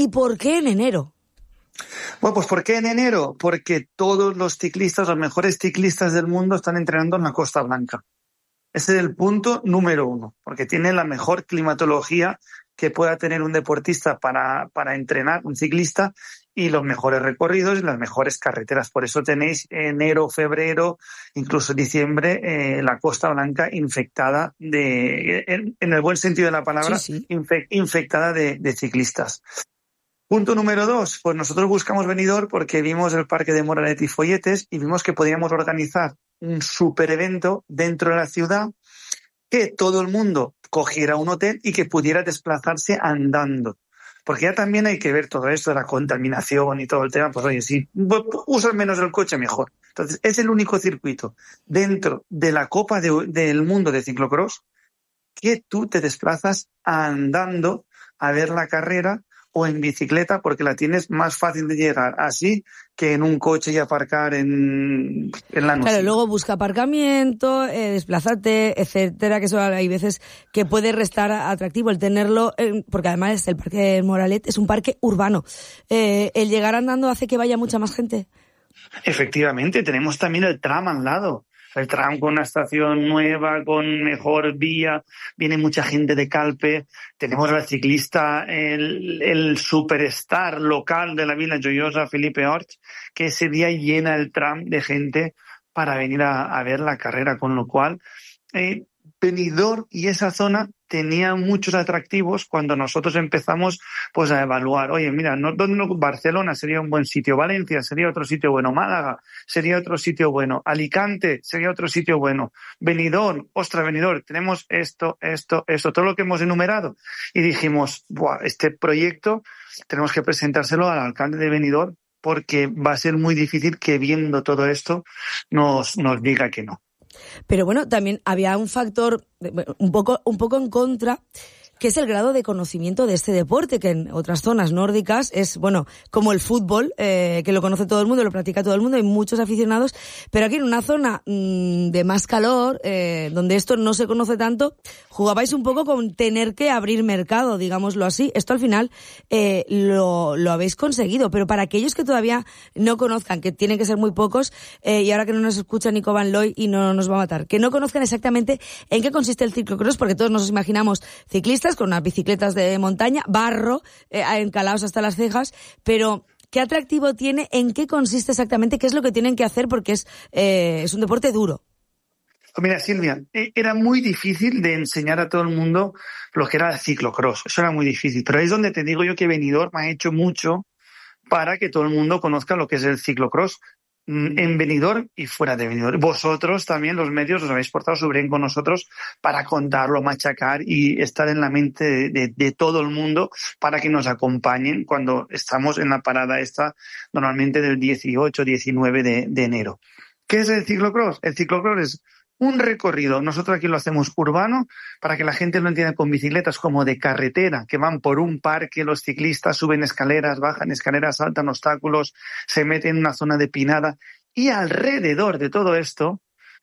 ¿Y por qué en enero? Bueno, pues ¿por qué en enero? Porque todos los ciclistas, los mejores ciclistas del mundo están entrenando en la Costa Blanca. Ese es el punto número 1, porque tiene la mejor climatología que pueda tener un deportista para entrenar, un ciclista, y los mejores recorridos y las mejores carreteras. Por eso tenéis enero, febrero, incluso diciembre, la Costa Blanca infectada en el buen sentido de la palabra, sí. Infectada de ciclistas. Punto número 2, pues nosotros buscamos Benidorm porque vimos el parque de Moralet y Folletes y vimos que podíamos organizar un super evento dentro de la ciudad, que todo el mundo cogiera un hotel y que pudiera desplazarse andando. Porque ya también hay que ver todo esto de la contaminación y todo el tema. Pues oye, si usas menos el coche, mejor. Entonces, es el único circuito dentro de la Copa del Mundo de ciclocross que tú te desplazas andando a ver la carrera o en bicicleta, porque la tienes más fácil de llegar así que en un coche y aparcar en la noche. Claro, luego busca aparcamiento, desplázate, etcétera, que eso hay veces que puede restar atractivo el tenerlo, porque además el Parque de Moralet es un parque urbano. El llegar andando hace que vaya mucha más gente. Efectivamente, tenemos también el tram al lado. El tram con una estación nueva, con mejor vía, viene mucha gente de Calpe. Tenemos al ciclista, el superstar local de la Vila Joiosa, Felipe Orts, que ese día llena el tram de gente para venir a ver la carrera, con lo cual Benidorm y esa zona tenían muchos atractivos cuando nosotros empezamos pues a evaluar, oye, mira, Barcelona sería un buen sitio, Valencia sería otro sitio bueno, Málaga sería otro sitio bueno, Alicante sería otro sitio bueno, Benidorm, tenemos esto, todo lo que hemos enumerado, y dijimos, buah, este proyecto tenemos que presentárselo al alcalde de Benidorm porque va a ser muy difícil que viendo todo esto nos diga que no. Pero bueno, también había un factor un poco en contra, que es el grado de conocimiento de este deporte, que en otras zonas nórdicas es, bueno, como el fútbol, que lo conoce todo el mundo, lo practica todo el mundo, hay muchos aficionados, pero aquí en una zona de más calor, donde esto no se conoce tanto, jugabais un poco con tener que abrir mercado, digámoslo así. Esto al final lo habéis conseguido, pero para aquellos que todavía no conozcan, que tienen que ser muy pocos, y ahora que no nos escucha Nico Van Looy y no nos va a matar, que no conozcan exactamente en qué consiste el ciclocross, porque todos nos imaginamos ciclistas con unas bicicletas de montaña, barro, encalados hasta las cejas, pero ¿qué atractivo tiene? ¿En qué consiste exactamente? ¿Qué es lo que tienen que hacer? Porque es un deporte duro. Mira, Silvia, era muy difícil de enseñar a todo el mundo lo que era el ciclocross. Eso era muy difícil. Pero ahí es donde te digo yo que Benidorm ha hecho mucho para que todo el mundo conozca lo que es el ciclocross en Benidorm y fuera de Benidorm. Vosotros también, los medios, os habéis portado súper bien con nosotros para contarlo, machacar y estar en la mente de todo el mundo para que nos acompañen cuando estamos en la parada esta, normalmente del 18, 19 de enero. ¿Qué es el ciclocross? El ciclocross es un recorrido, nosotros aquí lo hacemos urbano, para que la gente lo entienda, con bicicletas como de carretera, que van por un parque, los ciclistas suben escaleras, bajan escaleras, saltan obstáculos, se meten en una zona de pinada, y alrededor de todo esto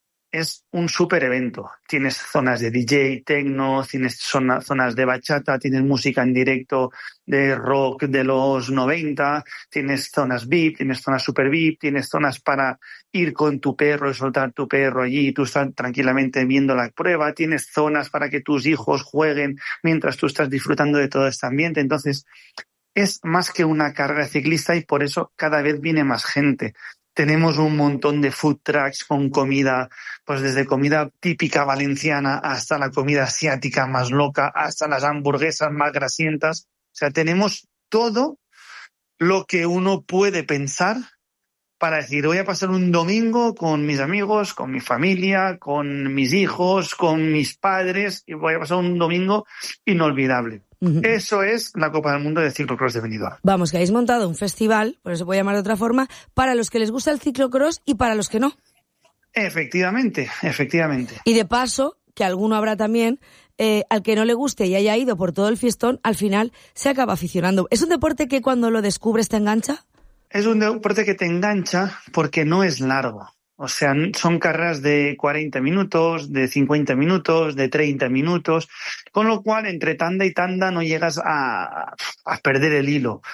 es un súper evento. Tienes zonas de DJ, techno, tienes zonas de bachata, tienes música en directo de rock de los 90, tienes zonas VIP, tienes zonas super VIP, tienes zonas para ir con tu perro y soltar tu perro allí y tú estás tranquilamente viendo la prueba, tienes zonas para que tus hijos jueguen mientras tú estás disfrutando de todo este ambiente. Entonces, es más que una carrera ciclista y por eso cada vez viene más gente. Tenemos un montón de food trucks con comida, pues desde comida típica valenciana hasta la comida asiática más loca, hasta las hamburguesas más grasientas. O sea, tenemos todo lo que uno puede pensar para decir, voy a pasar un domingo con mis amigos, con mi familia, con mis hijos, con mis padres, y voy a pasar un domingo inolvidable. Eso es la Copa del Mundo de Ciclocross de Benidorm. Vamos, que habéis montado un festival, por eso se puede llamar de otra forma, para los que les gusta el ciclocross y para los que no. Efectivamente. Y de paso, que alguno habrá también, al que no le guste y haya ido por todo el fiestón, al final se acaba aficionando. ¿Es un deporte que cuando lo descubres te engancha? Es un deporte que te engancha porque no es largo. O sea, son carreras de 40 minutos, de 50 minutos, de 30 minutos, con lo cual entre tanda y tanda no llegas a perder el hilo.